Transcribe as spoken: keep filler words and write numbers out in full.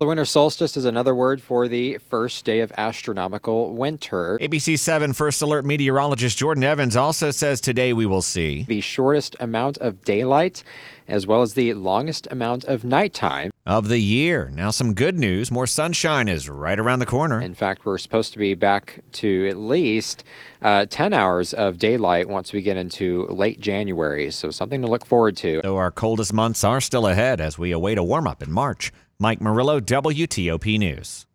The winter solstice is another word for the first day of astronomical winter. A B C seven First Alert meteorologist Jordan Evans also says today we will see the shortest amount of daylight as well as the longest amount of nighttime of the year. Now some good news. More sunshine is right around the corner. In fact, we're supposed to be back to at least uh, ten hours of daylight once we get into late January. So something to look forward to. Though our coldest months are still ahead as we await a warm-up in March. Mike Murillo, W T O P News.